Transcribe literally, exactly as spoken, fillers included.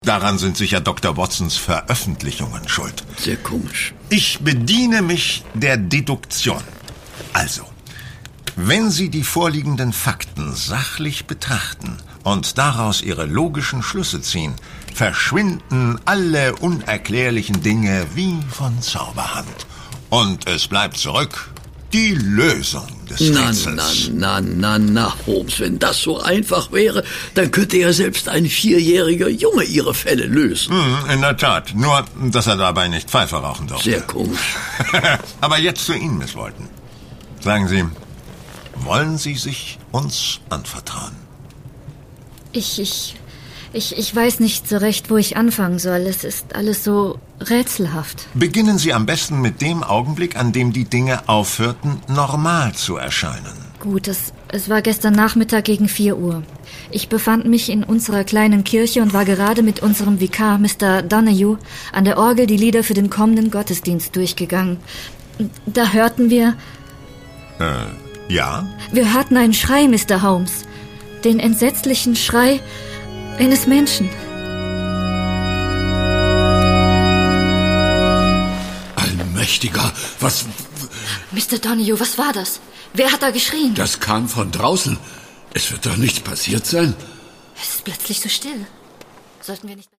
Daran sind sicher Doktor Watsons Veröffentlichungen schuld. Sehr komisch. Ich bediene mich der Deduktion. Also, wenn Sie die vorliegenden Fakten sachlich betrachten und daraus Ihre logischen Schlüsse ziehen, verschwinden alle unerklärlichen Dinge wie von Zauberhand. Und es bleibt zurück die Lösung des Na, Rätsels. na, na, na, na, Holmes, wenn das so einfach wäre, dann könnte ja selbst ein vierjähriger Junge ihre Fälle lösen. Hm, in der Tat. Nur, dass er dabei nicht Pfeife rauchen durfte. Sehr komisch. Aber jetzt zu Ihnen, Miss Walton. Sagen Sie, wollen Sie sich uns anvertrauen? Ich, ich, ich, ich weiß nicht so recht, wo ich anfangen soll. Es ist alles so rätselhaft. Beginnen Sie am besten mit dem Augenblick, an dem die Dinge aufhörten, normal zu erscheinen. Gut, es, es war gestern Nachmittag gegen vier Uhr. Ich befand mich in unserer kleinen Kirche und war gerade mit unserem Vikar, Mister Donahue, an der Orgel die Lieder für den kommenden Gottesdienst durchgegangen. Da hörten wir... Äh, ja? Wir hörten einen Schrei, Mister Holmes. Den entsetzlichen Schrei eines Menschen. Allmächtiger, was... Mister Donahue, was war das? Wer hat da geschrien? Das kam von draußen. Es wird doch nichts passiert sein. Es ist plötzlich so still. Sollten wir nicht...